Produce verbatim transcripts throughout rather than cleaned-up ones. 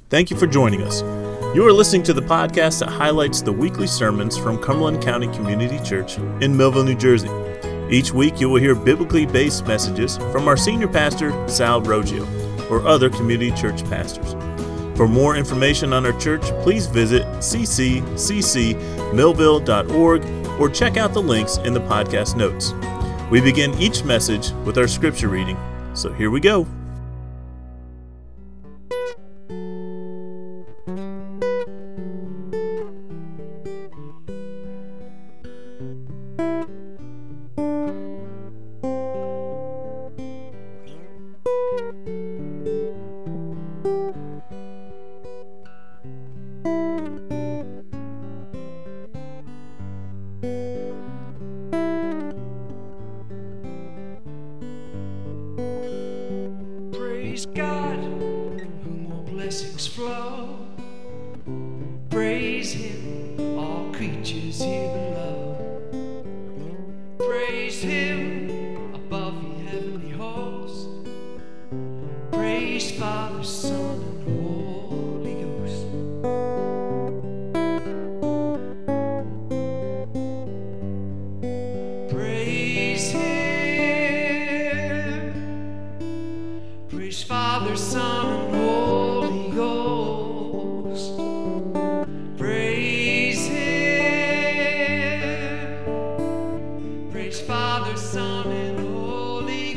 Thank you for joining us. You are listening to the podcast that highlights the weekly sermons from Cumberland County Community Church in Millville, New Jersey. Each week you will hear biblically based messages from our senior pastor, Sal Roggio, or other community church pastors. For more information on our church, please visit c c c c millville dot org or check out the links in the podcast notes. We begin each message with our scripture reading, so here we go. Praise God, whom all blessings flow. Praise Him, all creatures here below. Praise Him, above the heavenly host. Praise Father, Son, and Holy Ghost. Praise Him. Praise Father, Son, and Holy Ghost. Praise Him. Praise Father, Son, and Holy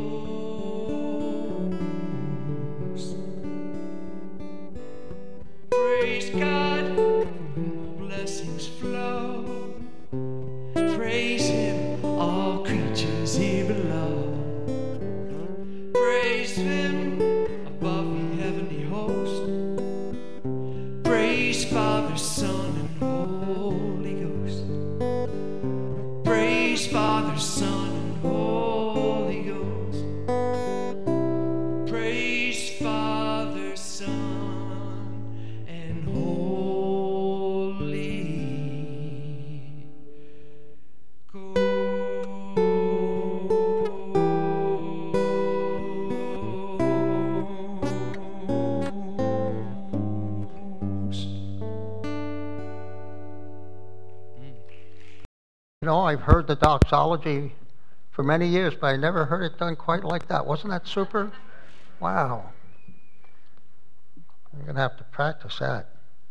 Ghost. Praise God, whom all blessings flow. Praise Him, all creatures here below. Praise Him, above the heavenly host. Praise Father, Son, and Holy Ghost. Praise Father, Son, and Holy Ghost. Praise Father, Son, and Holy Ghost. You know, I've heard the doxology for many years, but I never heard it done quite like that. Wasn't that super? Wow. I'm going to have to practice that.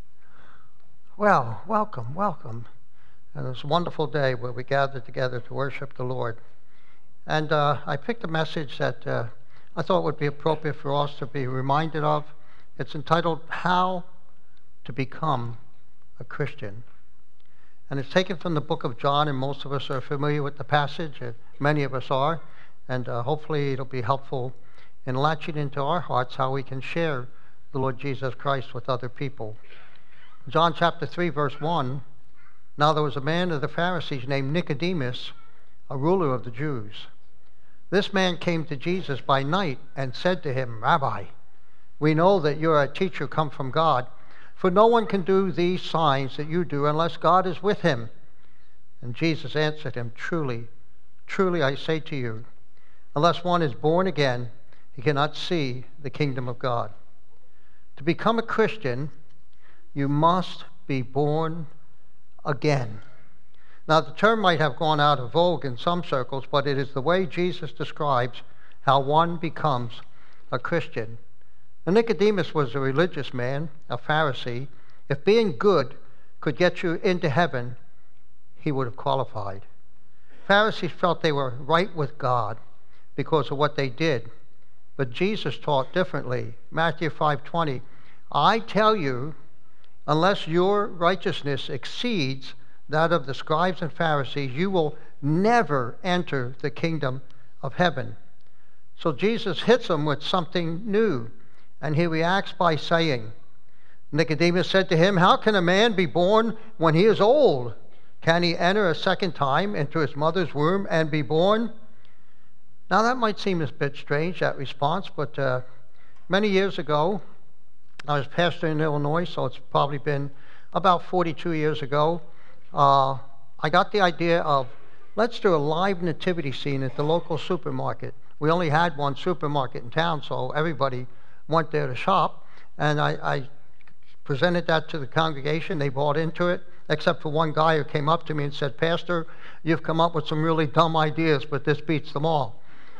Well, welcome, welcome. And it was a wonderful day where we gathered together to worship the Lord. And uh, I picked a message that uh, I thought would be appropriate for us to be reminded of. It's entitled, How to Become a Christian. And it's taken from the book of John, and most of us are familiar with the passage. Uh, many of us are. And uh, hopefully it'll be helpful in latching into our hearts how we can share the Lord Jesus Christ with other people. John chapter three, verse one, Now there was a man of the Pharisees named Nicodemus, a ruler of the Jews. This man came to Jesus by night and said to him, Rabbi, we know that you're a teacher come from God, for no one can do these signs that you do unless God is with him. And Jesus answered him, Truly, truly I say to you, unless one is born again, he cannot see the kingdom of God. To become a Christian, you must be born again. Now, the term might have gone out of vogue in some circles, but it is the way Jesus describes how one becomes a Christian. Now, Nicodemus was a religious man, a Pharisee. If being good could get you into heaven, he would have qualified. Pharisees felt they were right with God because of what they did, but Jesus taught differently. Matthew five twenty, I tell you, unless your righteousness exceeds that of the scribes and Pharisees, you will never enter the kingdom of heaven. So Jesus hits them with something new, and he reacts by saying, Nicodemus said to him, How can a man be born when he is old? Can he enter a second time into his mother's womb and be born? Now that might seem a bit strange, that response, but uh, many years ago, I was pastor in Illinois, so it's probably been about forty-two years ago. Uh, I got the idea of, let's do a live nativity scene at the local supermarket. We only had one supermarket in town, so everybody went there to shop. And I, I presented that to the congregation. They bought into it, except for one guy who came up to me and said, "Pastor, you've come up with some really dumb ideas, but this beats them all."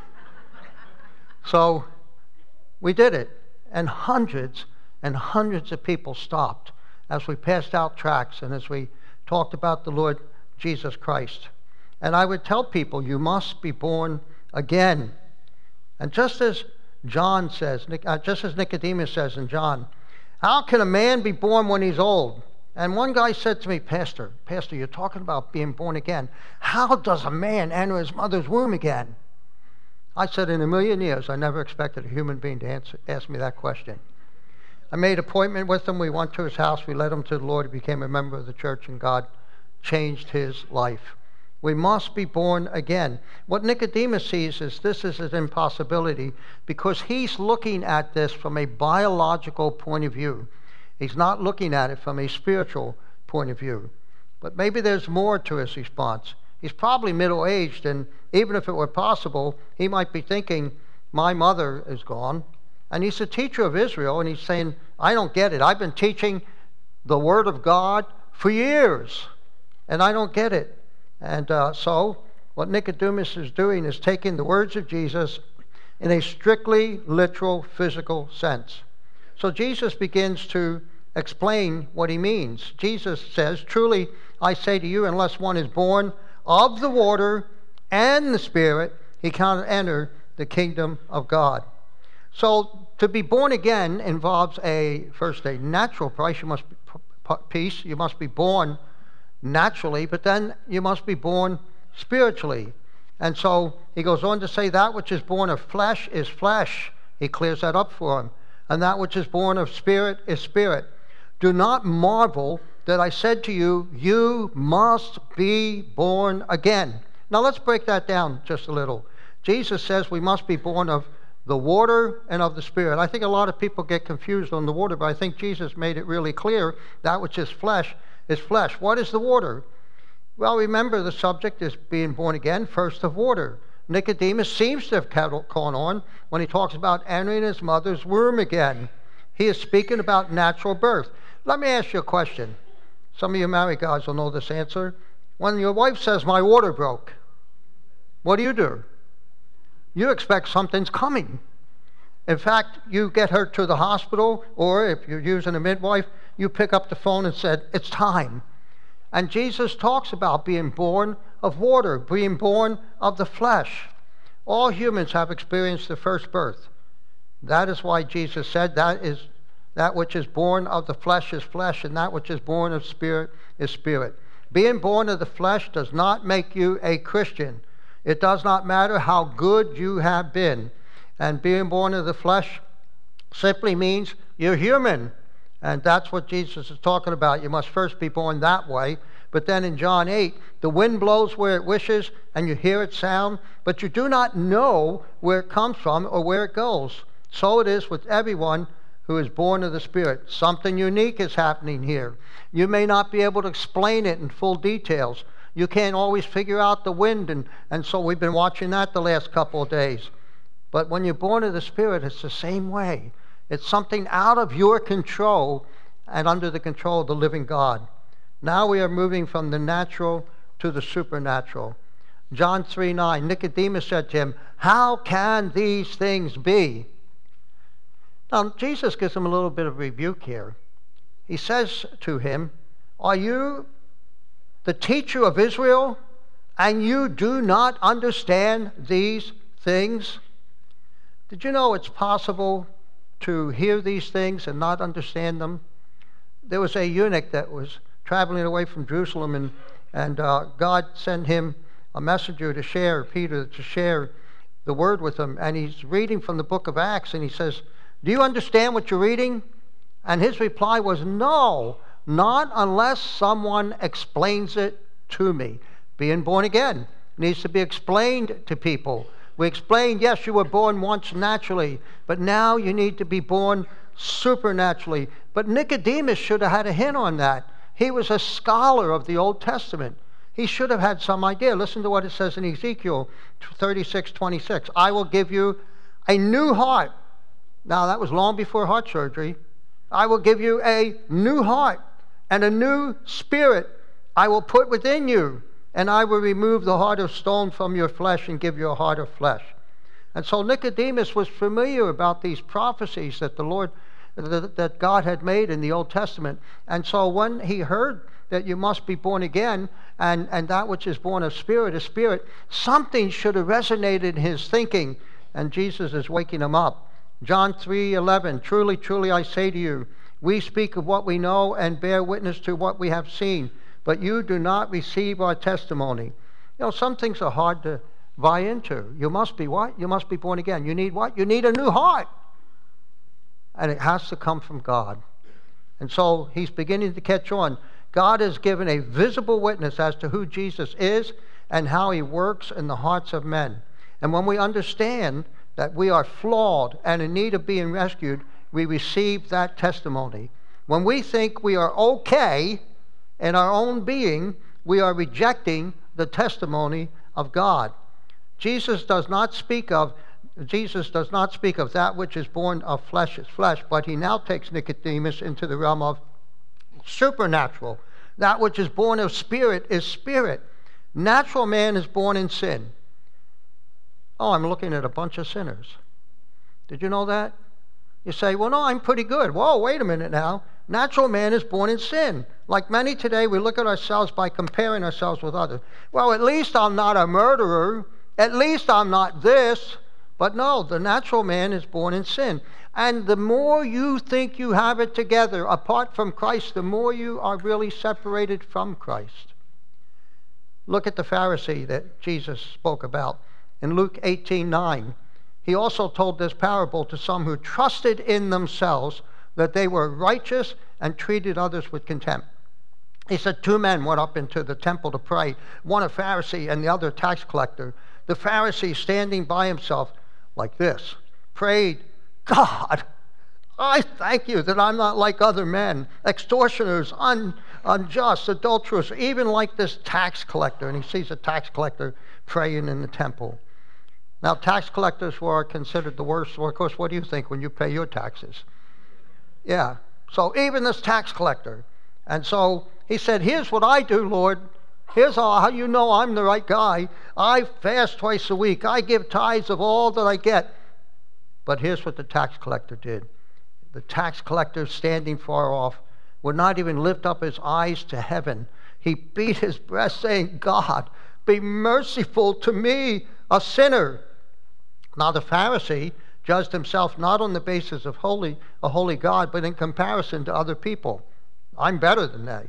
So we did it, and hundreds and hundreds of people stopped as we passed out tracts and as we talked about the Lord Jesus Christ. And I would tell people, you must be born again. And just as John says, just as Nicodemus says in John, how can a man be born when he's old? And one guy said to me, Pastor, Pastor, you're talking about being born again. How does a man enter his mother's womb again? I said, in a million years, I never expected a human being to answer, ask me that question. I made an appointment with him. We went to his house. We led him to the Lord. He became a member of the church, and God changed his life. We must be born again. What Nicodemus sees is this is an impossibility because he's looking at this from a biological point of view. He's not looking at it from a spiritual point of view. But maybe there's more to his response. He's probably middle-aged, and even if it were possible, he might be thinking, my mother is gone. And he's a teacher of Israel, and he's saying, I don't get it. I've been teaching the Word of God for years, and I don't get it. And uh, so what Nicodemus is doing is taking the words of Jesus in a strictly literal physical sense. So Jesus begins to explain what he means. Jesus says, truly I say to you, unless one is born of the water and the Spirit, he cannot enter the kingdom of God. So to be born again involves a, first, a natural price. You must be, piece. You must be born naturally, but then you must be born spiritually. And so he goes on to say, that which is born of flesh is flesh. He clears that up for him. And that which is born of spirit is spirit. Do not marvel that I said to you, you must be born again. Now let's break that down just a little. Jesus says we must be born of the water and of the Spirit. I think a lot of people get confused on the water, but I think Jesus made it really clear that which is flesh is flesh. What is the water? Well, remember the subject is being born again, first of water. Nicodemus seems to have caught on when he talks about entering his mother's womb again. He is speaking about natural birth. Let me ask you a question. Some of you married guys will know this answer. When your wife says, my water broke, what do you do? You expect something's coming. In fact, you get her to the hospital, or if you're using a midwife, you pick up the phone and said, it's time. And Jesus talks about being born of water, being born of the flesh. All humans have experienced the first birth. That is why Jesus said that is that which is born of the flesh is flesh, and that which is born of spirit is spirit. Being born of the flesh does not make you a Christian. It does not matter how good you have been. And being born of the flesh simply means you're human. And that's what Jesus is talking about. You must first be born that way. But then in John eight, the wind blows where it wishes, and you hear its sound, but you do not know where it comes from or where it goes. So it is with everyone who is born of the Spirit. Something unique is happening here. You may not be able to explain it in full details. You can't always figure out the wind, and, and so we've been watching that the last couple of days. But when you're born of the Spirit, it's the same way. It's something out of your control and under the control of the living God. Now we are moving from the natural to the supernatural. John three nine, Nicodemus said to him, how can these things be? Now, Jesus gives him a little bit of rebuke here. He says to him, are you the teacher of Israel, and you do not understand these things? Did you know it's possible to hear these things and not understand them? There was a eunuch that was traveling away from Jerusalem, and, and uh, God sent him a messenger to share, Peter, to share the word with him. And he's reading from the book of Acts, and he says, do you understand what you're reading? And his reply was, no, not unless someone explains it to me. Being born again needs to be explained to people. We explained, yes, you were born once naturally, but now you need to be born supernaturally. But Nicodemus should have had a hint on that. He was a scholar of the Old Testament. He should have had some idea. Listen to what it says in Ezekiel thirty-six twenty-six. I will give you a new heart. Now, that was long before heart surgery. I will give you a new heart and a new spirit I will put within you, and I will remove the heart of stone from your flesh and give you a heart of flesh. And so Nicodemus was familiar about these prophecies that the Lord, that God had made in the Old Testament. And so when he heard that you must be born again, and, and that which is born of spirit is spirit, something should have resonated in his thinking, and Jesus is waking him up. John three eleven, truly, truly I say to you, we speak of what we know and bear witness to what we have seen, but you do not receive our testimony. You know, some things are hard to buy into. You must be what? You must be born again. You need what? You need a new heart. And it has to come from God. And so he's beginning to catch on. God has given a visible witness as to who Jesus is and how he works in the hearts of men. And when we understand that we are flawed and in need of being rescued, we receive that testimony. When we think we are okay in our own being, we are rejecting the testimony of God. Jesus does not speak of Jesus does not speak of that which is born of flesh is flesh, but he now takes Nicodemus into the realm of supernatural. That which is born of spirit is spirit. Natural man is born in sin. Oh, I'm looking at a bunch of sinners. Did you know that? You say, well, no, I'm pretty good. Whoa, wait a minute now. Natural man is born in sin. Like many today, we look at ourselves by comparing ourselves with others. Well, at least I'm not a murderer. At least I'm not this. But no, the natural man is born in sin. And the more you think you have it together apart from Christ, the more you are really separated from Christ. Look at the Pharisee that Jesus spoke about in Luke eighteen nine. He also told this parable to some who trusted in themselves that they were righteous and treated others with contempt. He said two men went up into the temple to pray, one a Pharisee and the other a tax collector. The Pharisee, standing by himself like this, prayed, God, I thank you that I'm not like other men, extortioners, un, unjust, adulterers, even like this tax collector. And he sees a tax collector praying in the temple. Now, tax collectors were considered the worst. Well, of course, what do you think when you pay your taxes? Yeah. So even this tax collector. And so he said, here's what I do, Lord. Here's how you know I'm the right guy. I fast twice a week. I give tithes of all that I get. But here's what the tax collector did. The tax collector, standing far off, would not even lift up his eyes to heaven. He beat his breast, saying, God, be merciful to me, a sinner. Now the Pharisee judged himself not on the basis of holy, a holy God, but in comparison to other people. I'm better than they.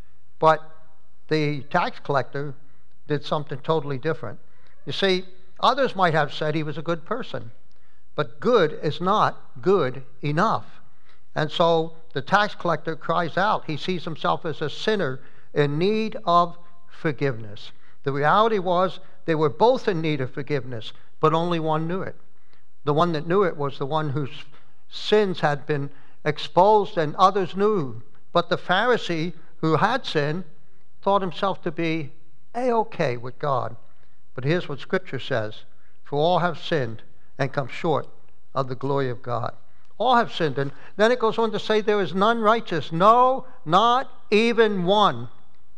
But the tax collector did something totally different. You see, others might have said he was a good person, but good is not good enough. And so the tax collector cries out. He sees himself as a sinner in need of forgiveness. The reality was they were both in need of forgiveness, but only one knew it. The one that knew it was the one whose sins had been exposed and others knew. But the Pharisee who had sinned thought himself to be A-okay with God. But here's what Scripture says. For all have sinned and come short of the glory of God. All have sinned. And then it goes on to say there is none righteous. No, not even one.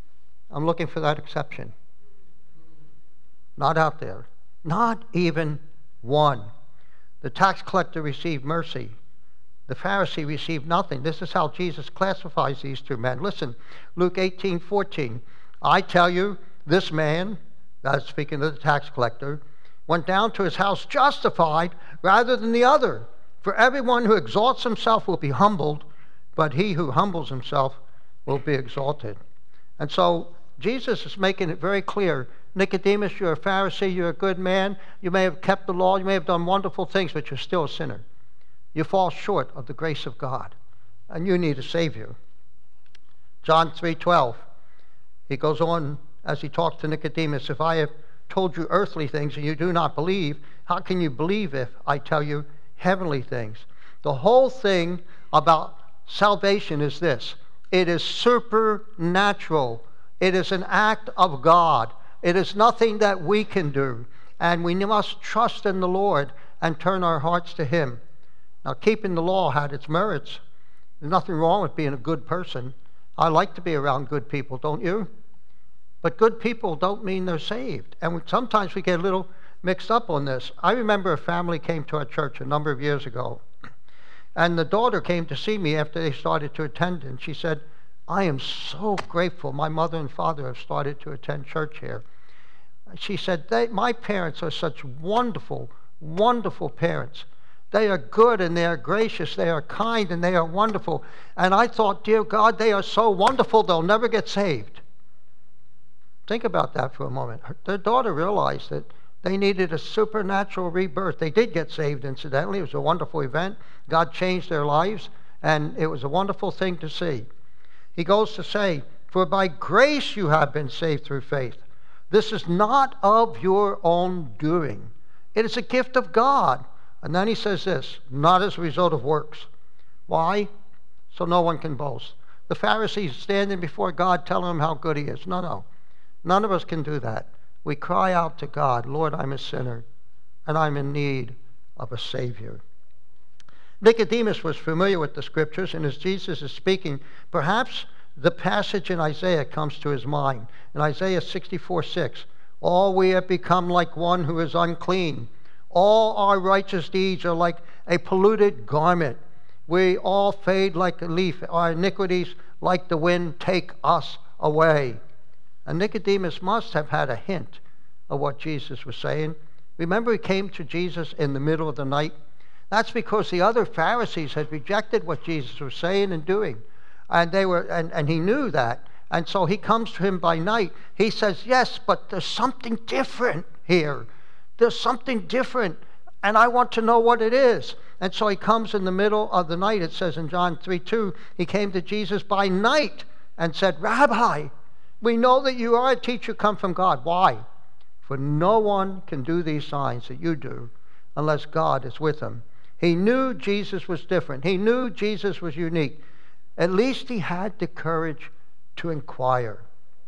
I'm looking for that exception. Not out there. Not even one. The tax collector received mercy. The Pharisee received nothing. This is how Jesus classifies these two men. Listen, Luke eighteen fourteen. I tell you, this man, that's speaking of the tax collector, went down to his house justified rather than the other. For everyone who exalts himself will be humbled, but he who humbles himself will be exalted. And so Jesus is making it very clear. Nicodemus, you're a Pharisee, you're a good man. You may have kept the law, you may have done wonderful things, but you're still a sinner. You fall short of the grace of God, and you need a Savior. John three twelve, he goes on as he talks to Nicodemus, if I have told you earthly things and you do not believe, how can you believe if I tell you heavenly things? The whole thing about salvation is this. It is supernatural. It is an act of God. It is nothing that we can do, and we must trust in the Lord and turn our hearts to Him. Now, keeping the law had its merits, There's nothing wrong with being a good person. I like to be around good people, don't you? But good people don't mean they're saved. And we, sometimes we get a little mixed up on this. I remember a family came to our church a number of years ago, and the daughter came to see me after they started to attend, and she said, I am so grateful my mother and father have started to attend church here. She said, they, my parents are such wonderful, wonderful parents. They are good and they are gracious, they are kind and they are wonderful. And I thought, dear God, they are so wonderful they'll never get saved. Think about that for a moment. Her, their daughter realized that they needed a supernatural rebirth. They did get saved, incidentally. It was a wonderful event. God changed their lives, and it was a wonderful thing to see. He goes to say, for by grace you have been saved through faith. This is not of your own doing. It is a gift of God. And then he says this, not as a result of works. Why? So no one can boast. The Pharisees standing before God telling him how good he is. No, no. None of us can do that. We cry out to God, Lord, I'm a sinner, and I'm in need of a Savior. Nicodemus was familiar with the Scriptures, and as Jesus is speaking, perhaps the passage in Isaiah comes to his mind. In Isaiah sixty-four six, all we have become like one who is unclean. All our righteous deeds are like a polluted garment. We all fade like a leaf. Our iniquities, like the wind, take us away. And Nicodemus must have had a hint of what Jesus was saying. Remember, he came to Jesus in the middle of the night? That's because the other Pharisees had rejected what Jesus was saying and doing. And they were, and, and he knew that. And so he comes to him by night. He says, yes, but there's something different here. There's something different, and I want to know what it is. And so he comes in the middle of the night. It says in John three two, he came to Jesus by night and said, Rabbi, we know that you are a teacher come from God. Why? For no one can do these signs that you do unless God is with him. He knew Jesus was different. He knew Jesus was unique. At least he had the courage to inquire.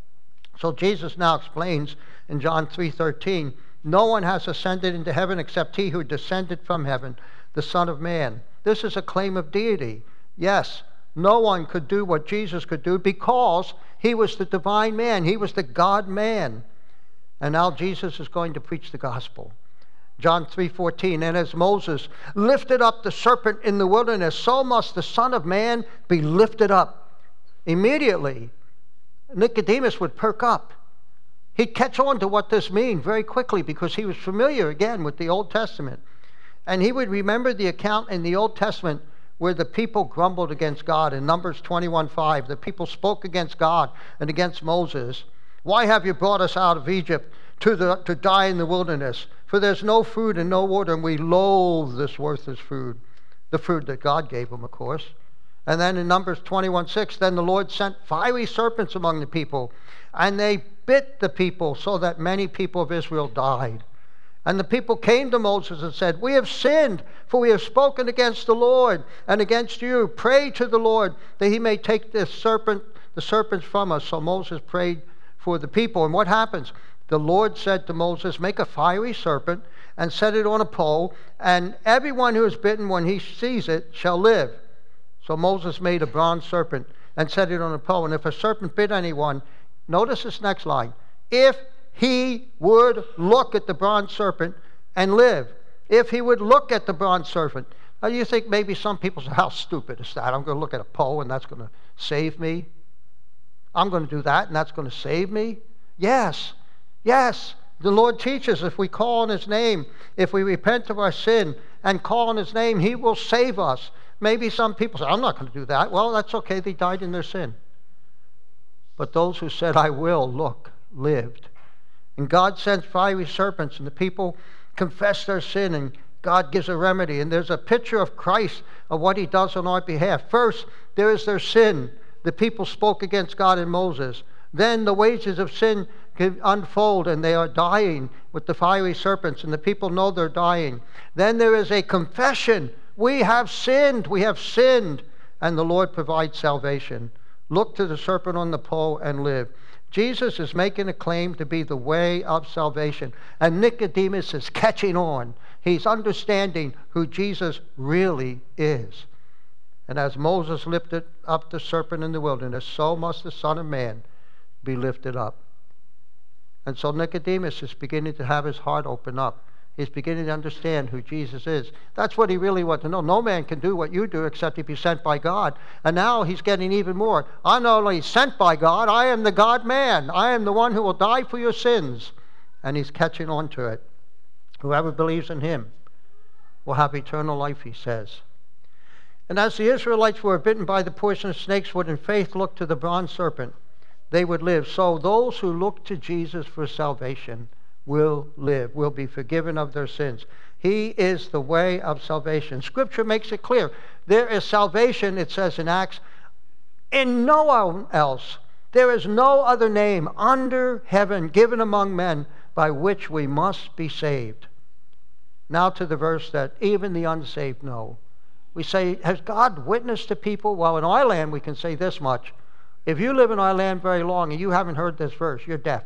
So Jesus now explains in John three thirteen, no one has ascended into heaven except he who descended from heaven, the Son of Man. This is a claim of deity. Yes, no one could do what Jesus could do because he was the divine man. He was the God-man. And now Jesus is going to preach the gospel. John three fourteen, and as Moses lifted up the serpent in the wilderness, so must the Son of Man be lifted up. Immediately, Nicodemus would perk up. He'd catch on to what this means very quickly because he was familiar, again, with the Old Testament. And he would remember the account in the Old Testament where the people grumbled against God. In Numbers twenty-one five, the people spoke against God and against Moses. Why have you brought us out of Egypt to, the, to die in the wilderness? For there's no food and no water, and we loathe this worthless food. The food that God gave them, of course. And then in Numbers twenty-one six, then the Lord sent fiery serpents among the people, and they bit the people so that many people of Israel died. And the people came to Moses and said, we have sinned, for we have spoken against the Lord and against you. Pray to the Lord that he may take this serpent, the serpents from us. So Moses prayed for the people. And what happens? The Lord said to Moses, make a fiery serpent and set it on a pole, and everyone who is bitten when he sees it shall live. So Moses made a bronze serpent and set it on a pole. And if a serpent bit anyone, notice this next line, if he would look at the bronze serpent and live. If he would look at the bronze serpent. Now you think maybe some people say, how stupid is that? I'm going to look at a pole and that's going to save me. I'm going to do that and that's going to save me. Yes, yes. The Lord teaches if we call on his name, if we repent of our sin and call on his name, he will save us. Maybe some people say, I'm not going to do that. Well, that's okay. They died in their sin. But those who said, I will, look, lived. And God sends fiery serpents, and the people confess their sin, and God gives a remedy. And there's a picture of Christ, of what he does on our behalf. First, there is their sin. The people spoke against God and Moses. Then the wages of sin unfold, and they are dying with the fiery serpents, and the people know they're dying. Then there is a confession. We have sinned. We have sinned. And the Lord provides salvation. Look to the serpent on the pole and live. Jesus is making a claim to be the way of salvation. And Nicodemus is catching on. He's understanding who Jesus really is. And as Moses lifted up the serpent in the wilderness, so must the Son of Man be lifted up. And so Nicodemus is beginning to have his heart open up. He's beginning to understand who Jesus is. That's what he really wants to know. No man can do what you do except he be sent by God. And now he's getting even more. I'm not only sent by God, I am the God-man. I am the one who will die for your sins. And he's catching on to it. Whoever believes in him will have eternal life, he says. And as the Israelites were bitten by the poisonous snakes would in faith look to the bronze serpent, they would live. So those who look to Jesus for salvation will live, will be forgiven of their sins. He is the way of salvation. Scripture makes it clear. There is salvation, it says in Acts, in no one else. There is no other name under heaven given among men by which we must be saved. Now to the verse that even the unsaved know. We say, has God witnessed to people? Well, in our land we can say this much. If you live in our land very long and you haven't heard this verse, you're deaf.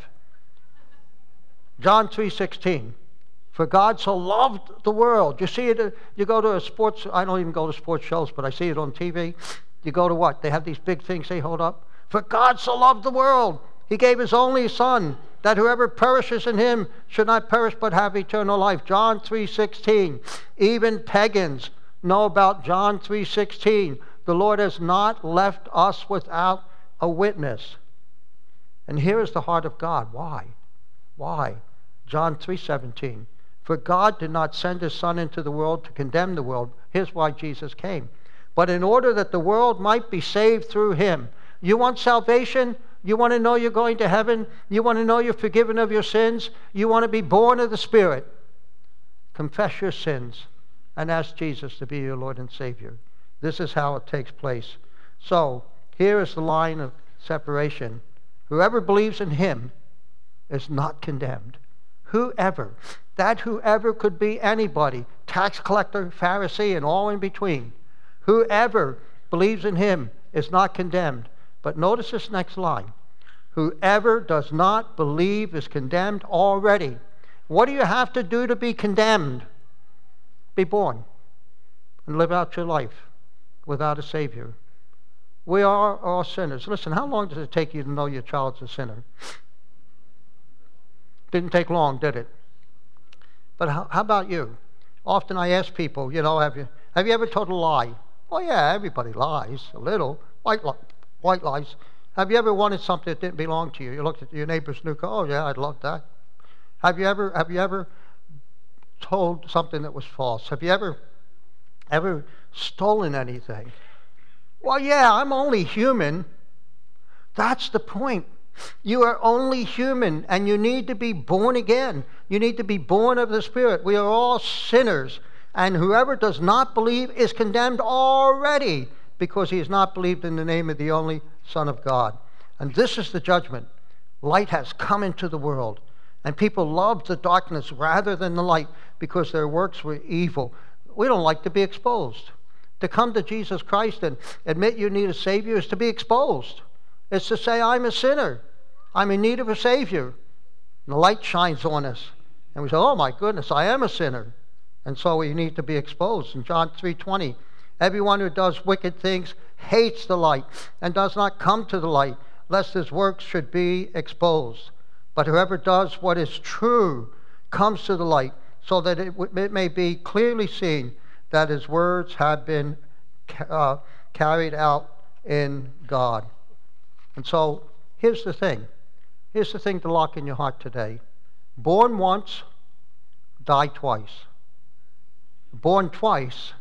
John three sixteen. For God so loved the world. You see it, you go to a sports, I don't even go to sports shows, but I see it on T V. You go to what? They have these big things they hold up. For God so loved the world, he gave his only Son, that whoever perishes in him should not perish but have eternal life. John three sixteen. Even pagans know about John three sixteen. The Lord has not left us without a witness. And here is the heart of God. Why? Why? John three seventeen. For God did not send his Son into the world to condemn the world. Here's why Jesus came. But in order that the world might be saved through him. You want salvation? You want to know you're going to heaven? You want to know you're forgiven of your sins? You want to be born of the Spirit? Confess your sins and ask Jesus to be your Lord and Savior. This is how it takes place. So, here is the line of separation. Whoever believes in him is not condemned. Whoever. That whoever could be anybody. Tax collector, Pharisee, and all in between. Whoever believes in him is not condemned. But notice this next line. Whoever does not believe is condemned already. What do you have to do to be condemned? Be born and live out your life without a Savior. We are all sinners. Listen, how long does it take you to know your child's a sinner? Didn't take long, did it? But how, how about you? Often I ask people, you know, have you have you ever told a lie? Well, yeah, everybody lies a little. White, li- white lies. Have you ever wanted something that didn't belong to you? You looked at your neighbor's new car. Oh, yeah, I'd love that. Have you ever have you ever told something that was false? Have you ever ever stolen anything? Well, yeah, I'm only human. That's the point. You are only human, and you need to be born again. You need to be born of the Spirit. We are all sinners, and whoever does not believe is condemned already because he has not believed in the name of the only Son of God. And this is the judgment. Light has come into the world, and people loved the darkness rather than the light because their works were evil. We don't like to be exposed. To come to Jesus Christ and admit you need a Savior is to be exposed. It's to say, I'm a sinner. I'm in need of a Savior. And the light shines on us. And we say, oh my goodness, I am a sinner. And so we need to be exposed. In John three twenty, everyone who does wicked things hates the light and does not come to the light, lest his works should be exposed. But whoever does what is true comes to the light, so that it, w- it may be clearly seen that his words have been uh, carried out in God. And so, here's the thing. Here's the thing to lock in your heart today. Born once, die twice. Born twice,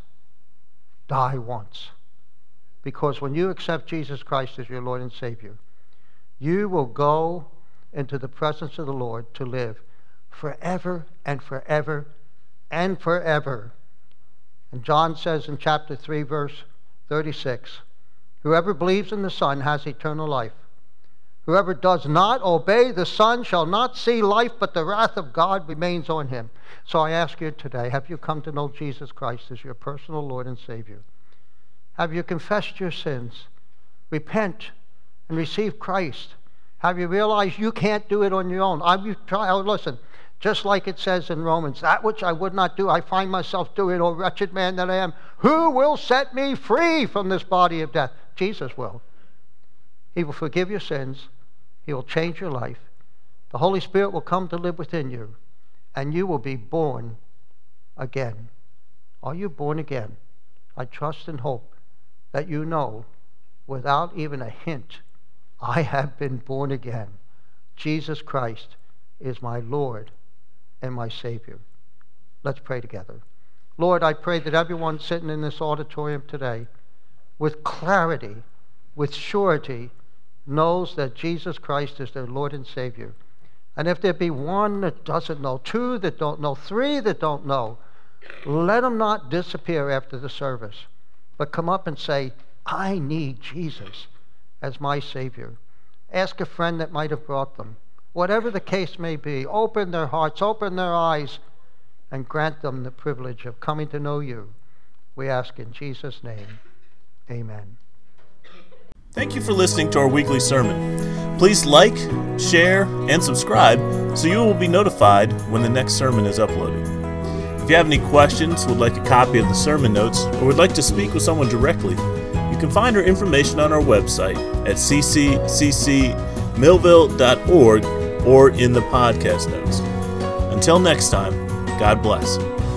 die once. Because when you accept Jesus Christ as your Lord and Savior, you will go into the presence of the Lord to live forever and forever and forever. And John says in chapter three, verse thirty-six, whoever believes in the Son has eternal life. Whoever does not obey the Son shall not see life, but the wrath of God remains on him. So I ask you today, have you come to know Jesus Christ as your personal Lord and Savior? Have you confessed your sins? Repent and receive Christ. Have you realized you can't do it on your own? Have you tried? Oh, listen, Just like it says in Romans, that which I would not do, I find myself doing, O wretched man that I am. Who will set me free from this body of death? Jesus will. He will forgive your sins. He will change your life. The Holy Spirit will come to live within you, and you will be born again. Are you born again? I trust and hope that you know, without even a hint, I have been born again. Jesus Christ is my Lord and my Savior. Let's pray together. Lord, I pray that everyone sitting in this auditorium today, with clarity, with surety, knows that Jesus Christ is their Lord and Savior. And if there be one that doesn't know, two that don't know, three that don't know, let them not disappear after the service, but come up and say, I need Jesus as my Savior. Ask a friend that might have brought them. Whatever the case may be, open their hearts, open their eyes, and grant them the privilege of coming to know you. We ask in Jesus' name, amen. Thank you for listening to our weekly sermon. Please like, share, and subscribe so you will be notified when the next sermon is uploaded. If you have any questions, would like a copy of the sermon notes, or would like to speak with someone directly, you can find our information on our website at c c c c millville dot org or in the podcast notes. Until next time, God bless.